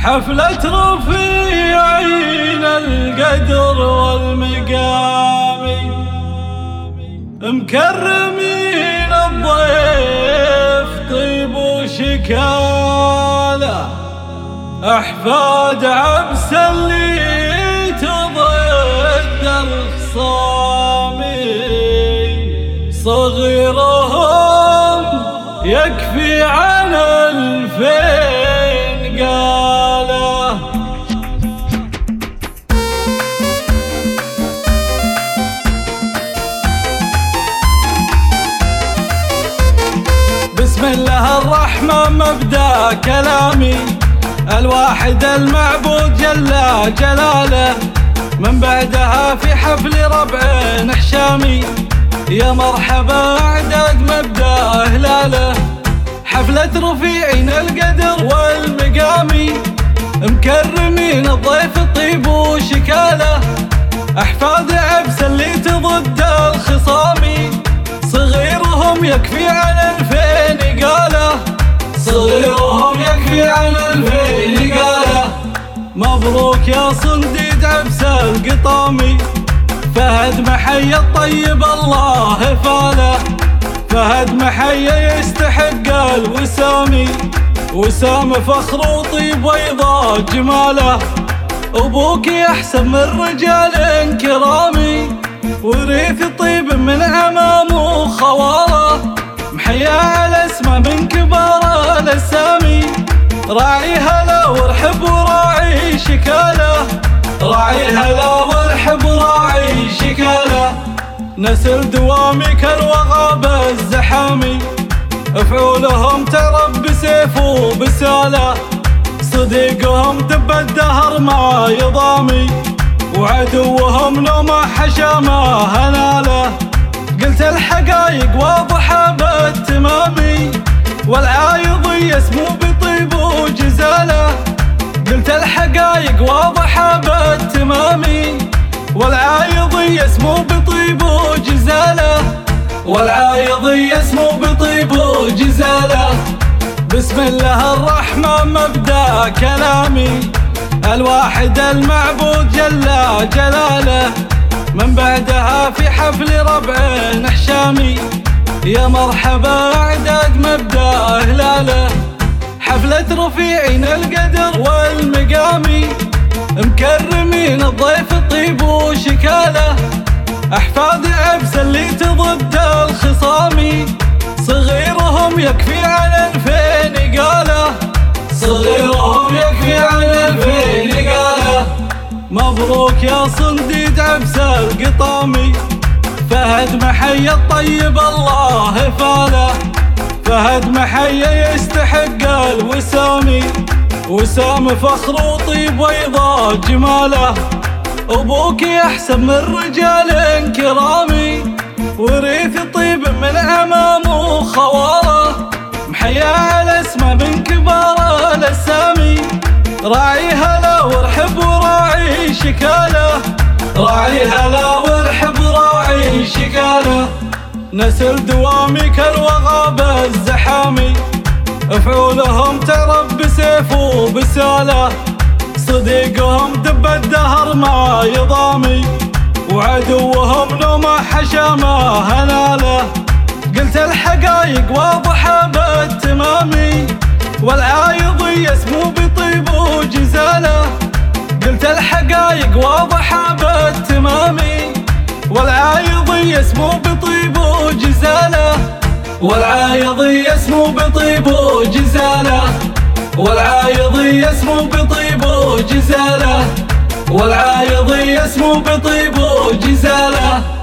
حفلة رفيعين القدر والمقام، مكرمين الضيف طيب وشكاله، أحفاد عبس اللي تضد الخصام، صغيرهم يكفي عن 2000 قاله. بسم الله الرحمن مبدأ كلامي، الواحد المعبود جل جلاله، من بعدها في حفل ربع حشامي، يا مرحبا أعداد مبدأ هلاله. حفلة رفيعين القدر والمقام، مكرمين الضيف طيب وشكاله، أحفاد عبس اللي تضد الخصام، صغيرهم يكفي عن 2000 قاله، صغيرهم يكفي عن 2000 قاله. مبروك يا صنديد عبس القطامي، فهد محيا الطيب الله فاله، فهد محيا يستحق الوسامي، وسام فخر وطيب ويضا جماله. أبوك أحسن من رجال كرامي، وريث طيب من عمام وخواله، محيا على اسمه من كبار الأسامي، راعي هلا وارحب وراعي شكاله، راعي هلا وارحب وراعي شكاله. نسل دوامي كالوغى بالزحامي، افعولهم تعرف بسيف وبساله، صديقهم دب الدهر ما يضامي، وعدوهم نومه حشامه هناله. قلت الحقايق واضحه بالتمامي، والعايض يسمو بطيب وجزاله، قلت الحقايق واضحه بالتمامي، والعايض يسمو بطيب وجزاله، والعايض يسمو بطيب وجزاله. بسم الله الرحمن مبدأ كلامي، الواحد المعبود جل جلاله، من بعدها في حفل ربع حشامي، يا مرحبا أعداد مبدأ هلاله. حفلة رفيعين القدر والمقام، مكرمين الضيف طيب وشكاله، أحفاد عبس اللي تضد الخصام، صغيرهم يكفي عن 2000 قاله، صغيرهم يكفي عن 2000 قاله. مبروك يا صنديد عبس القطامي، فهد محيا الطيب الله فاله، فهد محيا يستحق الوسامي، وسام فخر وطيب ويضا جماله. أبوك أحسن من رجال كرامي، وريث طيب من عمام وخواله، محيا على اسمه من كبار الأسامي، راعي هلا وارحب وراعي شكاله، راعي هلا وارحب وراعي شكاله. نسل دوامي كالوغى بالزحامي، افعولهم تعرف بسيف وبساله، صديقهم دب الدهر ما يضامي، وعدوهم نومه حشامه هناله. قلت الحقايق واضحه بالتمامي، والعايض يسمو بطيب وجزاله، قلت الحقايق واضحه بالتمامي، والعايض يسمو بطيب وجزاله، والعايض يسمو بطيب وجزاله، والعايض يسمو بطيب وجزاله، والعايض يسمو بطيب وجزاله.